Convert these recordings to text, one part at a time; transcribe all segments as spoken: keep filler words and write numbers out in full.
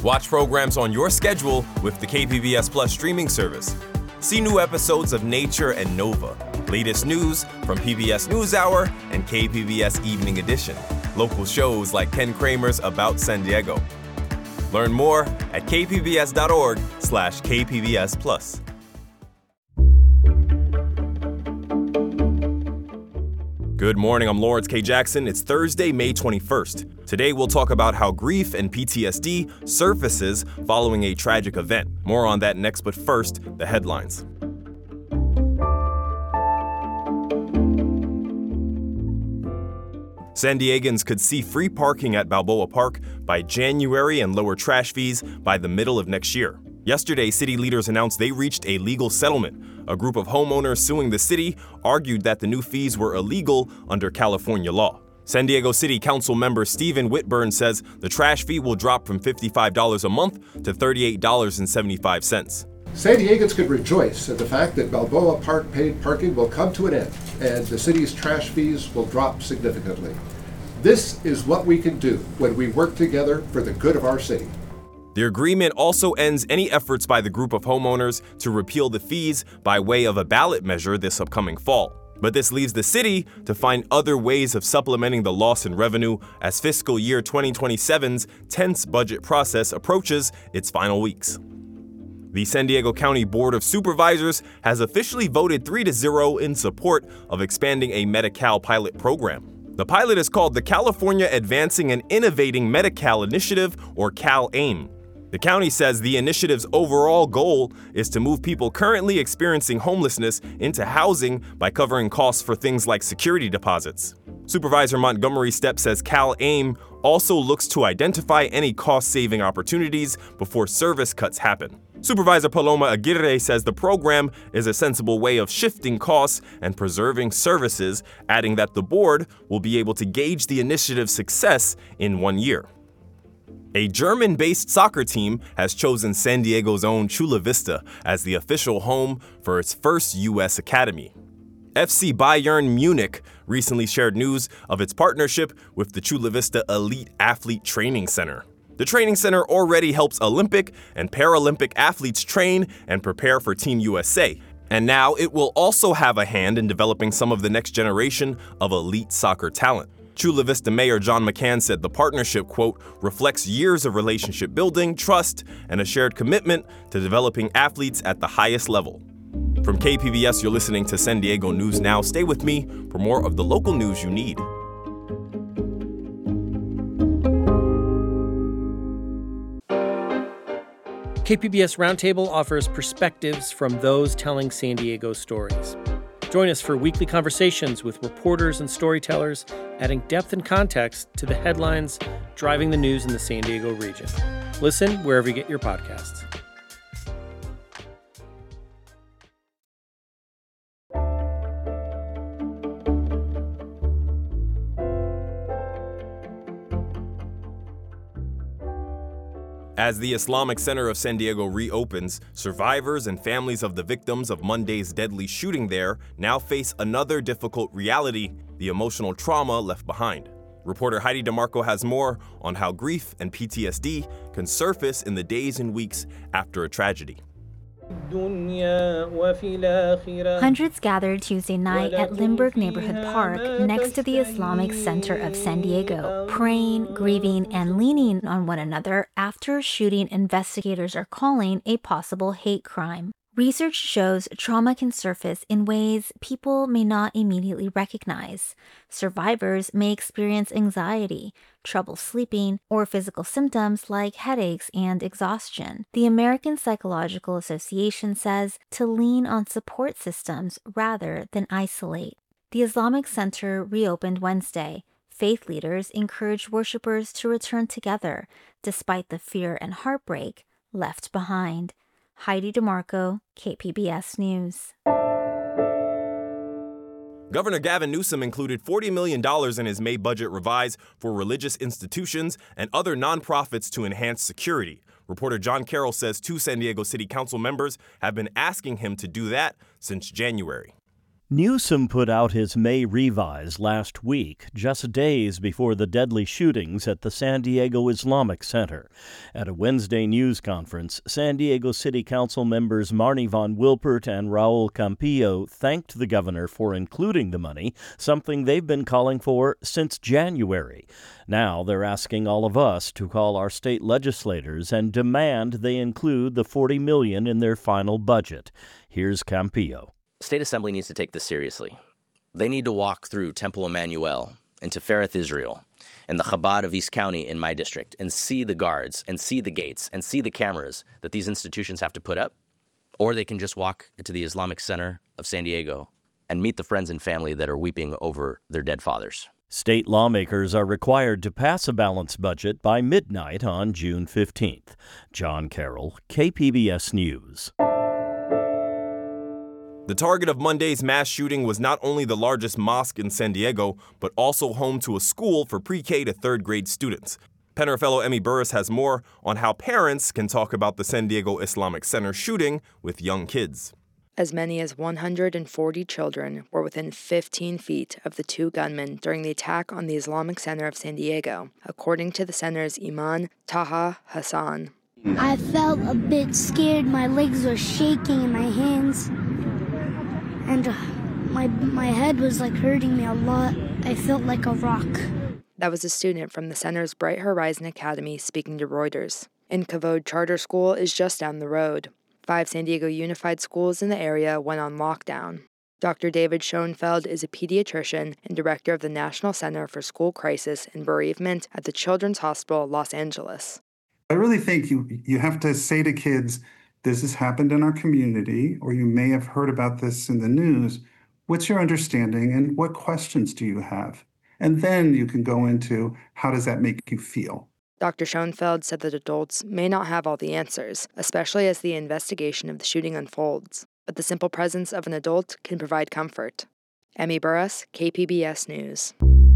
Watch programs on your schedule with the K P B S Plus streaming service. See new episodes of Nature and Nova, latest news from P B S NewsHour and K P B S Evening Edition, local shows like Ken Kramer's About San Diego. Learn more at kpbs.org slash kpbs plus. Good morning, I'm Lawrence K. Jackson. It's Thursday, May twenty-first. Today we'll talk about how grief and P T S D surfaces following a tragic event. More on that next, but first, the headlines. San Diegans could see free parking at Balboa Park by January and lower trash fees by the middle of next year. Yesterday, city leaders announced they reached a legal settlement. A group of homeowners suing the city argued that the new fees were illegal under California law. San Diego City Council member Stephen Whitburn says the trash fee will drop from fifty-five dollars a month to thirty-eight dollars and seventy-five cents. San Diegans could rejoice at the fact that Balboa Park paid parking will come to an end and the city's trash fees will drop significantly. This is what we can do when we work together for the good of our city. The agreement also ends any efforts by the group of homeowners to repeal the fees by way of a ballot measure this upcoming fall. But this leaves the city to find other ways of supplementing the loss in revenue as fiscal year twenty twenty-seven's tense budget process approaches its final weeks. The San Diego County Board of Supervisors has officially voted three to zero in support of expanding a Medi-Cal pilot program. The pilot is called the California Advancing and Innovating Medi-Cal Initiative, or CalAIM. The county says the initiative's overall goal is to move people currently experiencing homelessness into housing by covering costs for things like security deposits. Supervisor Montgomery Stepp says CalAIM also looks to identify any cost-saving opportunities before service cuts happen. Supervisor Paloma Aguirre says the program is a sensible way of shifting costs and preserving services, adding that the board will be able to gauge the initiative's success in one year. A German-based soccer team has chosen San Diego's own Chula Vista as the official home for its first U S academy. F C Bayern Munich recently shared news of its partnership with the Chula Vista Elite Athlete Training Center. The training center already helps Olympic and Paralympic athletes train and prepare for Team U S A, and now it will also have a hand in developing some of the next generation of elite soccer talent. Chula Vista Mayor John McCann said the partnership, quote, reflects years of relationship building, trust, and a shared commitment to developing athletes at the highest level. From K P B S, you're listening to San Diego News Now. Stay with me for more of the local news you need. K P B S Roundtable offers perspectives from those telling San Diego stories. Join us for weekly conversations with reporters and storytellers, adding depth and context to the headlines driving the news in the San Diego region. Listen wherever you get your podcasts. As the Islamic Center of San Diego reopens, survivors and families of the victims of Monday's deadly shooting there now face another difficult reality: the emotional trauma left behind. Reporter Heidi DeMarco has more on how grief and P T S D can surface in the days and weeks after a tragedy. Hundreds gathered Tuesday night at Lindbergh Neighborhood Park next to the Islamic Center of San Diego, praying, grieving, and leaning on one another after a shooting investigators are calling a possible hate crime. Research shows trauma can surface in ways people may not immediately recognize. Survivors may experience anxiety, trouble sleeping, or physical symptoms like headaches and exhaustion. The American Psychological Association says to lean on support systems rather than isolate. The Islamic Center reopened Wednesday. Faith leaders encouraged worshipers to return together despite the fear and heartbreak left behind. Heidi DeMarco, K P B S News. Governor Gavin Newsom included forty million dollars in his May budget revise for religious institutions and other nonprofits to enhance security. Reporter John Carroll says two San Diego City Council members have been asking him to do that since January. Newsom put out his May revise last week, just days before the deadly shootings at the San Diego Islamic Center. At a Wednesday news conference, San Diego City Council members Marnie Von Wilpert and Raul Campillo thanked the governor for including the money, something they've been calling for since January. Now they're asking all of us to call our state legislators and demand they include the forty million dollars in their final budget. Here's Campillo. State Assembly needs to take this seriously. They need to walk through Temple Emmanuel and Tifereth Israel and the Chabad of East County in my district and see the guards and see the gates and see the cameras that these institutions have to put up. Or they can just walk into the Islamic Center of San Diego and meet the friends and family that are weeping over their dead fathers. State lawmakers are required to pass a balanced budget by midnight on June fifteenth. John Carroll, K P B S News. The target of Monday's mass shooting was not only the largest mosque in San Diego, but also home to a school for pre-K to third grade students. Penner fellow Emmy Burris has more on how parents can talk about the San Diego Islamic Center shooting with young kids. As many as one hundred forty children were within fifteen feet of the two gunmen during the attack on the Islamic Center of San Diego, according to the center's Imam Taha Hassan. I felt a bit scared. My legs were shaking in my hands. And uh, my my head was like hurting me a lot. I felt like a rock. That was a student from the center's Bright Horizon Academy speaking to Reuters. And Kavod Charter School is just down the road. Five San Diego Unified schools in the area went on lockdown. Doctor David Schoenfeld is a pediatrician and director of the National Center for School Crisis and Bereavement at the Children's Hospital, Los Angeles. I really think you you have to say to kids, this has happened in our community, or you may have heard about this in the news. What's your understanding and what questions do you have? And then you can go into how does that make you feel? Doctor Schoenfeld said that adults may not have all the answers, especially as the investigation of the shooting unfolds. But the simple presence of an adult can provide comfort. Emmy Burris, K P B S News.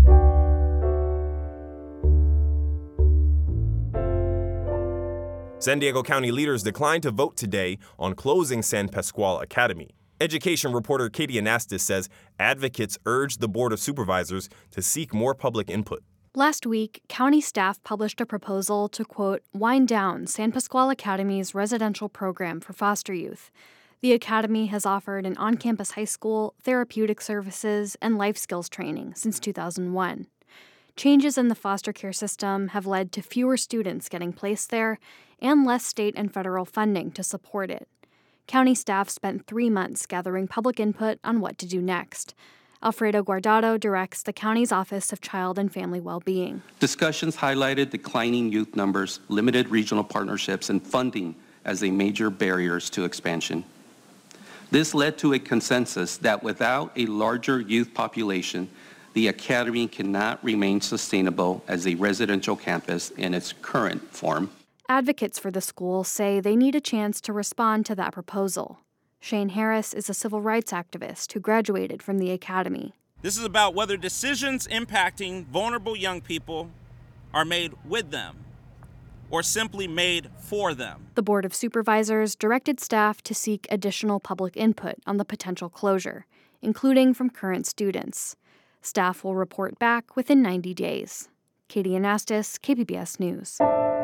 San Diego County leaders declined to vote today on closing San Pasqual Academy. Education reporter Katie Anastas says advocates urged the Board of Supervisors to seek more public input. Last week, county staff published a proposal to, quote, wind down San Pasqual Academy's residential program for foster youth. The academy has offered an on-campus high school, therapeutic services, and life skills training since two thousand one. Changes in the foster care system have led to fewer students getting placed there and less state and federal funding to support it. County staff spent three months gathering public input on what to do next. Alfredo Guardado directs the county's Office of Child and Family Well-Being. Discussions highlighted declining youth numbers, limited regional partnerships, and funding as the major barriers to expansion. This led to a consensus that without a larger youth population, the academy cannot remain sustainable as a residential campus in its current form. Advocates for the school say they need a chance to respond to that proposal. Shane Harris is a civil rights activist who graduated from the academy. This is about whether decisions impacting vulnerable young people are made with them or simply made for them. The Board of Supervisors directed staff to seek additional public input on the potential closure, including from current students. Staff will report back within ninety days. Katie Anastas, K P B S News.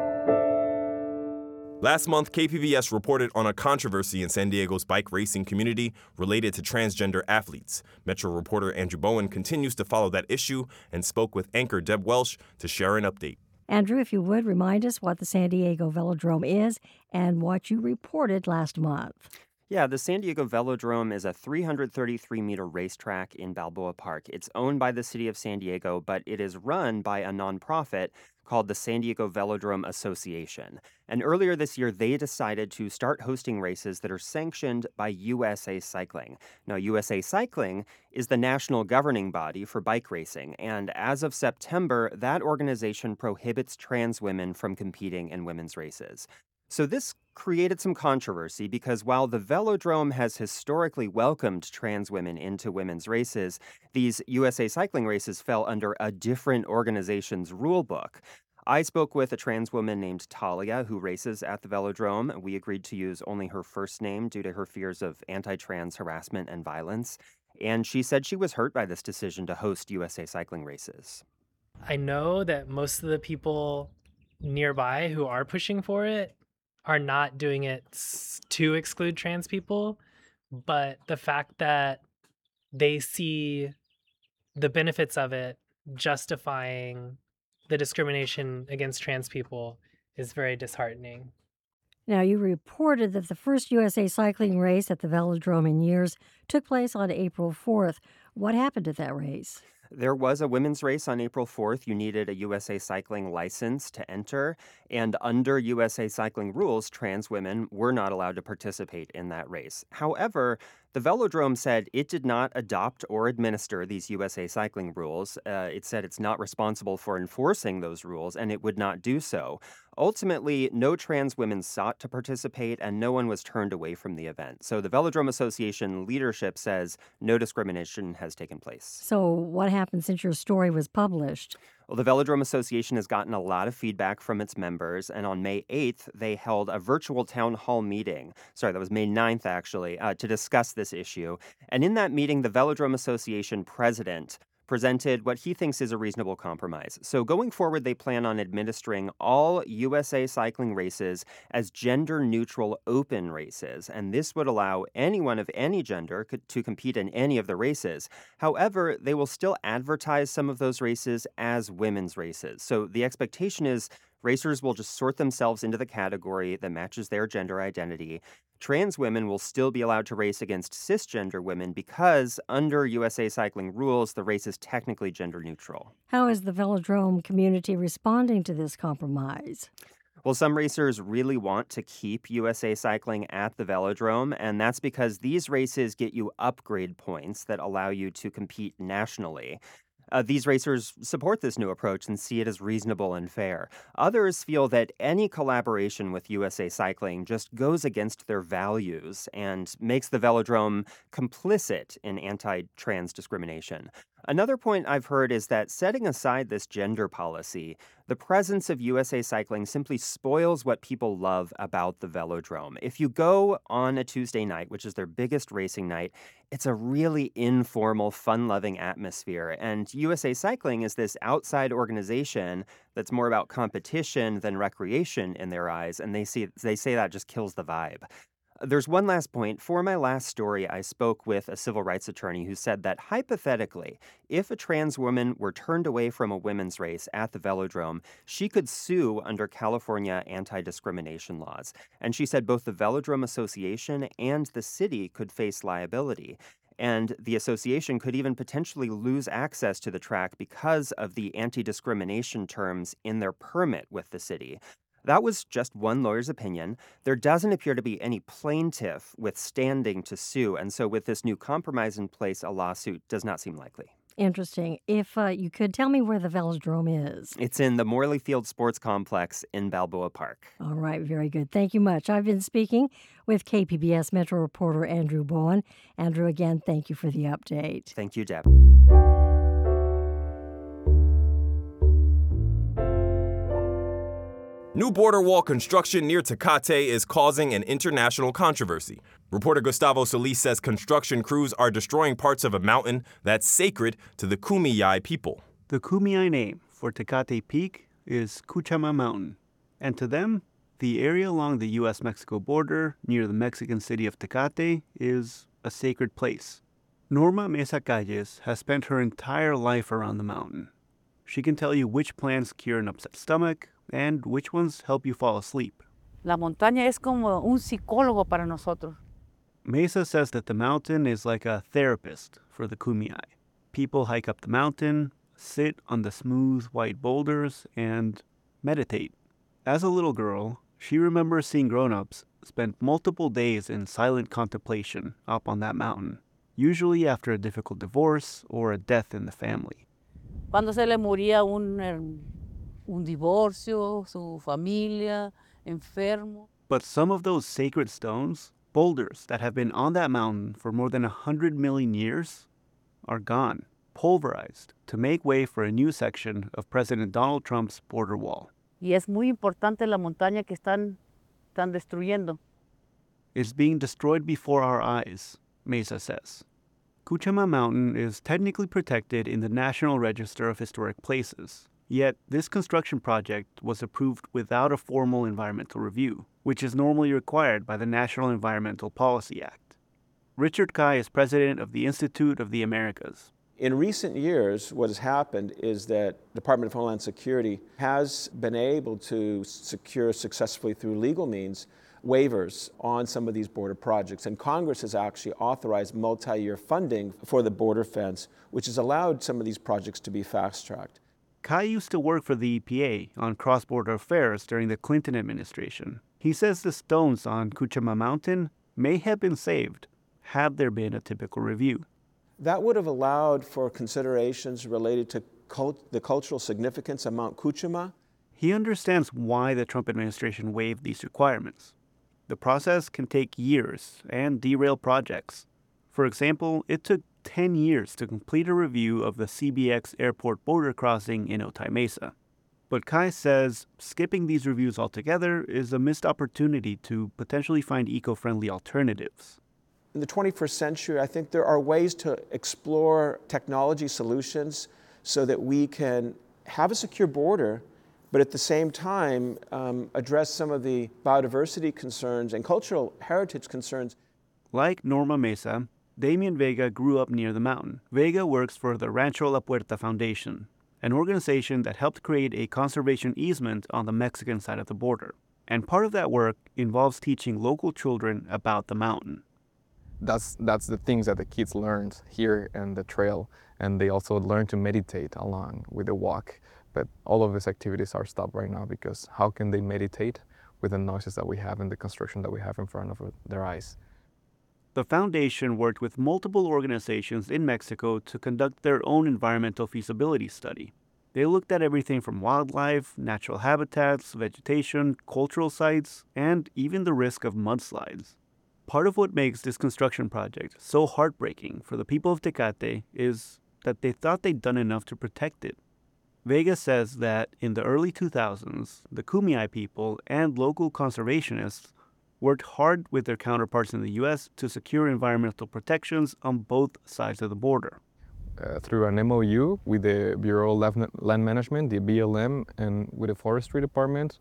Last month, K P B S reported on a controversy in San Diego's bike racing community related to transgender athletes. Metro reporter Andrew Bowen continues to follow that issue and spoke with anchor Deb Welsh to share an update. Andrew, if you would, remind us what the San Diego Velodrome is and what you reported last month. Yeah, the San Diego Velodrome is a three hundred thirty-three meter racetrack in Balboa Park. It's owned by the city of San Diego, but it is run by a nonprofit called the San Diego Velodrome Association. And earlier this year, they decided to start hosting races that are sanctioned by U S A Cycling. Now, U S A Cycling is the national governing body for bike racing, and as of September, that organization prohibits trans women from competing in women's races. So this created some controversy because while the Velodrome has historically welcomed trans women into women's races, these U S A Cycling races fell under a different organization's rule book. I spoke with a trans woman named Talia who races at the Velodrome. We agreed to use only her first name due to her fears of anti-trans harassment and violence. And she said she was hurt by this decision to host U S A Cycling races. I know that most of the people nearby who are pushing for it are not doing it to exclude trans people, but the fact that they see the benefits of it justifying the discrimination against trans people is very disheartening. Now, you reported that the first U S A cycling race at the Velodrome in years took place on April fourth. What happened at that race? There was a women's race on April fourth. You needed a U S A Cycling license to enter. And under U S A Cycling rules, trans women were not allowed to participate in that race. However, the Velodrome said it did not adopt or administer these U S A Cycling rules. Uh, it said it's not responsible for enforcing those rules, and it would not do so. Ultimately, no trans women sought to participate, and no one was turned away from the event. So the Velodrome Association leadership says no discrimination has taken place. So what happened since your story was published? Well, the Velodrome Association has gotten a lot of feedback from its members, and on May eighth, they held a virtual town hall meeting. Sorry, that was May ninth, actually, uh, to discuss this issue. And in that meeting, the Velodrome Association president presented what he thinks is a reasonable compromise. So going forward, they plan on administering all U S A Cycling races as gender-neutral open races, and this would allow anyone of any gender to compete in any of the races. However, they will still advertise some of those races as women's races. So the expectation is racers will just sort themselves into the category that matches their gender identity. Trans women will still be allowed to race against cisgender women because under U S A Cycling rules, the race is technically gender neutral. How is the Velodrome community responding to this compromise? Well, some racers really want to keep U S A Cycling at the Velodrome, and that's because these races get you upgrade points that allow you to compete nationally. Uh, these racers support this new approach and see it as reasonable and fair. Others feel that any collaboration with U S A Cycling just goes against their values and makes the Velodrome complicit in anti-trans discrimination. Another point I've heard is that setting aside this gender policy, the presence of U S A Cycling simply spoils what people love about the Velodrome. If you go on a Tuesday night, which is their biggest racing night, it's a really informal, fun-loving atmosphere. And U S A Cycling is this outside organization that's more about competition than recreation in their eyes, and they see they say that just kills the vibe. There's one last point. For my last story, I spoke with a civil rights attorney who said that hypothetically, if a trans woman were turned away from a women's race at the Velodrome, she could sue under California anti-discrimination laws. And she said both the Velodrome Association and the city could face liability. And the association could even potentially lose access to the track because of the anti-discrimination terms in their permit with the city. That was just one lawyer's opinion. There doesn't appear to be any plaintiff with standing to sue, and so with this new compromise in place, a lawsuit does not seem likely. Interesting. If uh, you could tell me where the Velodrome is. It's in the Morley Field Sports Complex in Balboa Park. All right, very good. Thank you much. I've been speaking with K P B S Metro reporter Andrew Bowen. Andrew, again, thank you for the update. Thank you, Deb. New border wall construction near Tecate is causing an international controversy. Reporter Gustavo Solis says construction crews are destroying parts of a mountain that's sacred to the Kumeyaay people. The Kumeyaay name for Tecate Peak is Cuchama Mountain, and to them, the area along the U S Mexico border near the Mexican city of Tecate is a sacred place. Norma Mesa Calles has spent her entire life around the mountain. She can tell you which plants cure an upset stomach, and which ones help you fall asleep. La montaña es como un psicólogo para nosotros. Mesa says that the mountain is like a therapist for the Kumeyaay. People hike up the mountain, sit on the smooth white boulders, and meditate. As a little girl, she remembers seeing grown-ups spend multiple days in silent contemplation up on that mountain, usually after a difficult divorce or a death in the family. Cuando se le moría un un divorcio, su familia, enfermo. But some of those sacred stones, boulders that have been on that mountain for more than a hundred million years, are gone, pulverized, to make way for a new section of President Donald Trump's border wall. Y es muy importante la montaña que están, están destruyendo. It's being destroyed before our eyes, Mesa says. Cuchama Mountain is technically protected in the National Register of Historic Places. Yet, this construction project was approved without a formal environmental review, which is normally required by the National Environmental Policy Act. Richard Kai is president of the Institute of the Americas. In recent years, what has happened is that the Department of Homeland Security has been able to secure successfully through legal means waivers on some of these border projects. And Congress has actually authorized multi-year funding for the border fence, which has allowed some of these projects to be fast-tracked. Kai used to work for the E P A on cross-border affairs during the Clinton administration. He says the stones on Cuchama Mountain may have been saved had there been a typical review. That would have allowed for considerations related to cult- the cultural significance of Mount Cuchama. He understands why the Trump administration waived these requirements. The process can take years and derail projects. For example, it took ten years to complete a review of the C B X airport border crossing in Otay Mesa. But Kai says skipping these reviews altogether is a missed opportunity to potentially find eco-friendly alternatives. In the twenty-first century, I think there are ways to explore technology solutions so that we can have a secure border, but at the same time um, address some of the biodiversity concerns and cultural heritage concerns. Like Norma Mesa, Damian Vega grew up near the mountain. Vega works for the Rancho La Puerta Foundation, an organization that helped create a conservation easement on the Mexican side of the border. And part of that work involves teaching local children about the mountain. That's, that's the things that the kids learned here in the trail, and they also learn to meditate along with the walk. But all of these activities are stopped right now because how can they meditate with the noises that we have and the construction that we have in front of their eyes? The foundation worked with multiple organizations in Mexico to conduct their own environmental feasibility study. They looked at everything from wildlife, natural habitats, vegetation, cultural sites, and even the risk of mudslides. Part of what makes this construction project so heartbreaking for the people of Tecate is that they thought they'd done enough to protect it. Vega says that in the early two thousands, the Kumeyaay people and local conservationists worked hard with their counterparts in the U S to secure environmental protections on both sides of the border. Uh, through an M O U with the Bureau of Land Management, the B L M, and with the Forestry Department,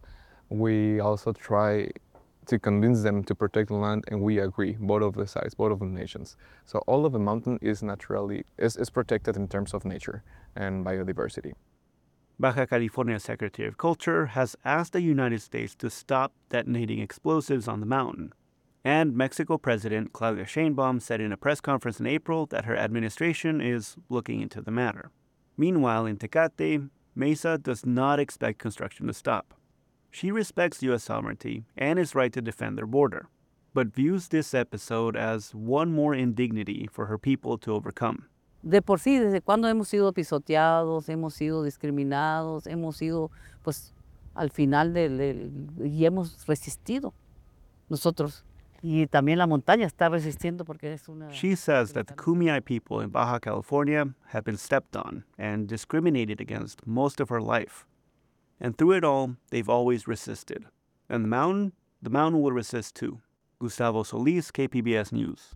we also try to convince them to protect the land, and we agree, both of the sides, both of the nations. So all of the mountain is naturally, is, is protected in terms of nature and biodiversity. Baja California Secretary of Culture has asked the United States to stop detonating explosives on the mountain. And Mexico President Claudia Sheinbaum said in a press conference in April that her administration is looking into the matter. Meanwhile, in Tecate, Mesa does not expect construction to stop. She respects U S sovereignty and its right to defend their border, but views this episode as one more indignity for her people to overcome. De por sí, desde cuando hemos sido pisoteados, hemos sido discriminados, hemos sido, pues, al final del, del, y hemos resistido nosotros. Y también la montaña está resistiendo porque es una... She says that the Kumeyaay people in Baja California have been stepped on and discriminated against most of her life. And through it all, they've always resisted. And the mountain, the mountain will resist too. Gustavo Solis, K P B S News.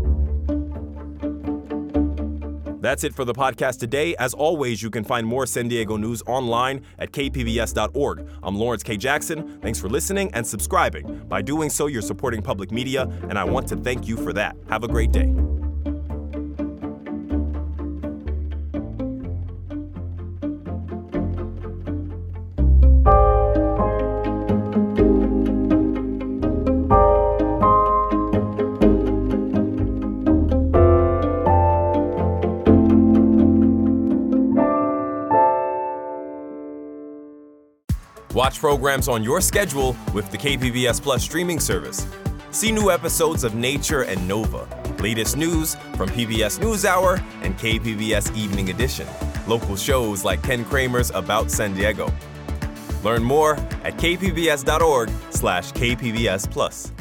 That's it for the podcast today. As always, you can find more San Diego news online at k p b s dot org. I'm Lawrence K. Jackson. Thanks for listening and subscribing. By doing so, you're supporting public media, and I want to thank you for that. Have a great day. Watch programs on your schedule with the K P B S Plus streaming service. See new episodes of Nature and Nova, latest news from P B S NewsHour and K P B S Evening Edition, local shows like Ken Kramer's About San Diego. Learn more at k p b s dot org slash k p b s plus.